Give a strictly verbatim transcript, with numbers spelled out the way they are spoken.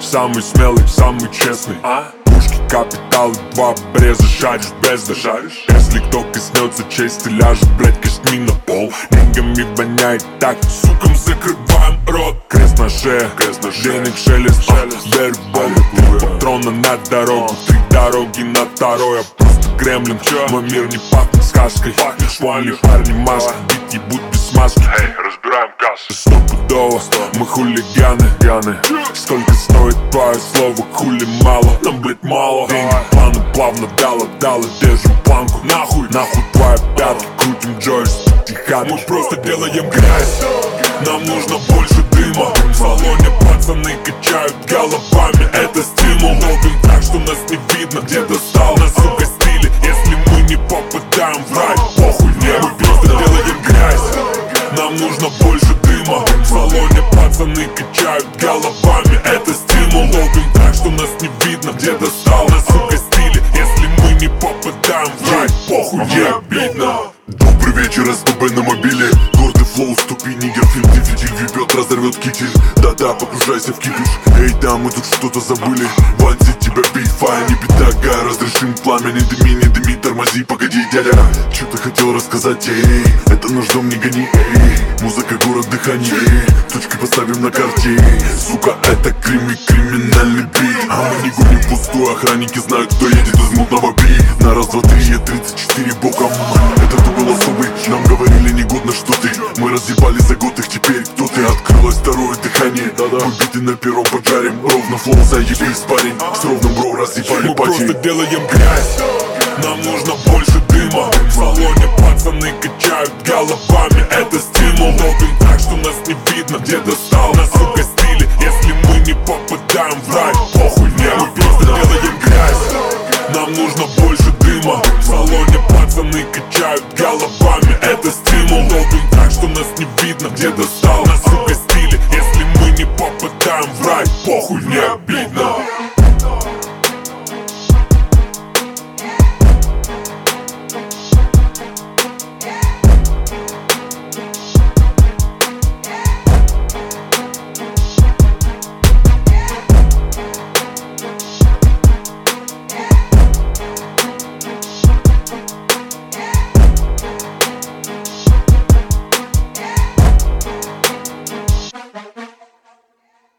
самый смелый, самый честный. Пушки, капитал, два обреза, шаришь бездна. Если кто коснется чести, ляжет, блять, костьми на пол. Деньгами воняет так, сукам закрываем рот. Крест на шее, крест на шее, денег шелест, шелест. Верю в Бога, три патрона на дорогу, три дороги на второй. Я просто гремлин, мой мир не пахнет сказкой. Швали, парни, маски, бит ебут без маски. Эй, разбираем кассы. Стопудово, мы хулиганы, яны. Сколько стоит твое слово, хули мало. Нам, блять, мало. Деньги, планы, плавно дало, дало, держим планку. Нахуй, нахуй твоя пятка, крутим джойстик, мы просто делаем грязь. Нам нужно больше дыма. В салоне пацаны качают головами. Это стимул, долбим так, что нас не видно. Где достал нас, сука, стили. Если мы не попадаем в рай, похуй, не, мы просто делаем грязь. Нам нужно больше дыма. В салоне пацаны качают головами. Это стимул, долбим так, что нас не видно. Где достал нас, сука, стили. Если мы не попадаем в рай, похуй, не обидно. Добрый вечер, я с тобой на мобиле. Гордый флоу, ступи, нигер, фильм, ты фитиль, вибет, разорвет китель. Да-да, погружайся в кипиш. Эй, да, мы тут что-то забыли. Бандит, тебя бить, фай, не беда, разрешим пламя, не дыми, не дыми, тормози, погоди, дядя. Чё ты хотел рассказать, эй? Это наш дом, не гони, эй. Музыка, город, дыхание, эй. Точки поставим на карте, эй. Сука, это крими, криминальный бит. А мы не гоним пустую, охранники знают, кто едет из мутного би. На раз, два, три, тридцать четыре боком. Это ты был особый, нам говорили негодно, что ты. Мы разъебали за год их, теперь кто ты? Открылось второе дыхание. Мы биты на первом поджарим. Ровно флоу, заебись, парень. С ровным бро разъебали мы пати. просто делаем грязь. Нам нужно больше дыма. В салоне пацаны качают головами. Это стимул, долбим так, что нас не видно. Где достал нас, сука, стили. Если мы не попадаем в рай, похуй, не, мы просто делаем грязь. Нам нужно больше дыма. В салоне пацаны качают головами. Это стимул, долбим так, что нас не видно. Где достал нас, сука, стили. Если мы не попадаем в рай, похуй, не обидно.